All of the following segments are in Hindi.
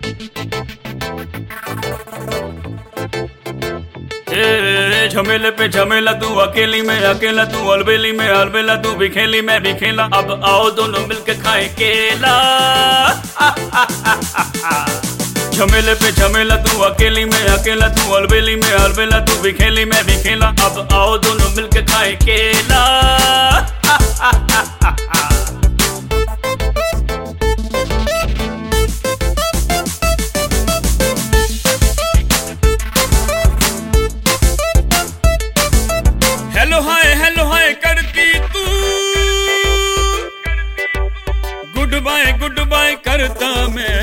झमेले पे झमेला, तू अकेली में अकेला, तू अलबेली में अलबेला, तू भी खेली मैं भी खेला, अब आओ दोनों मिलके खाए केला। झमेले पे झमेला, तू अकेली में अकेला, तू अलबेली में अलबेला, तू भी खेली मैं भी खेला, अब आओ दोनों मिलके खाए केला। हेलो हाय करती तू, गुड बाय करता मैं।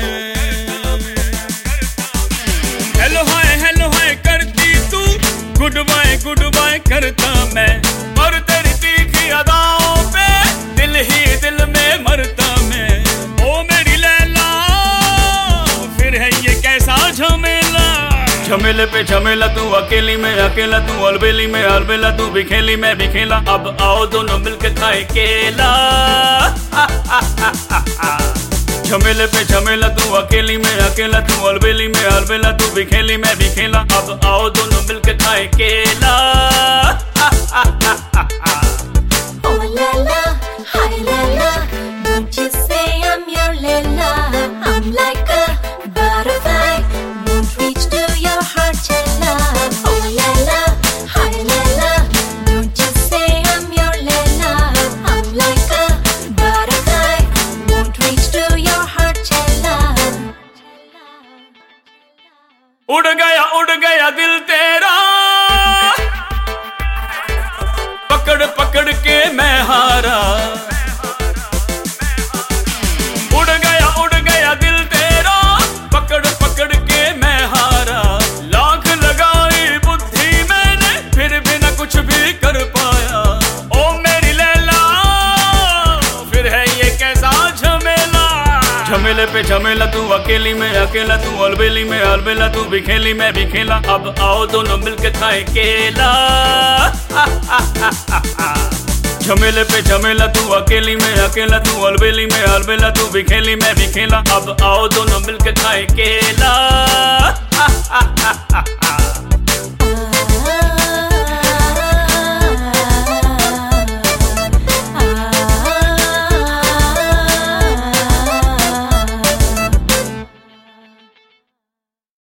हेलो हाय करती तू, गुड बाय करता मैं। और तेरी तीखी अदाओं पे दिल ही दिल में मरता मैं। ओ मेरी लैला, फिर है ये कैसा झमेला। झमेले पे झमेला, तू अकेली में अकेला, तू अलबेली में अलबेला, तू भी खेली मैं भी खेला, अब आओ दोनों मिलके खाए केला। झमेले पे झमेला, तू अकेली में अकेला, तू अलबेली में अलबेला, तू भी खेली मैं भी खेला, अब आओ दोनों मिलके खाए केला। Oh Lala, hi Lala, don't you say I'm your Lala. I'm like a butterfly, won't reach to your heart, Lala. Oh Lala, hi Lala, don't you say I'm your Lala. I'm like a butterfly, won't reach to your heart, Lala. उड़ गया दिल तेरा, पकड़ के मैं हारा। उड़ गया दिल तेरा, पकड़ के मैं हारा। लाख लगाई बुद्धि मैंने, फिर भी न कुछ भी कर पाया। ओ मेरी लैला, फिर है ये कैसा झमेला। झमेले पे झमेला, तू अकेली में अकेला, तू अलबेली में अलबेला, तू भी खेली मैं भी खेला, अब आओ दोनों मिलके खाए केला। झमेले पे झमेला, तू अकेली में अकेला, तू अलबेली में अलबेला, तू भी खेली मैं भी खेला, अब आओ दोनों मिलके खाए केला।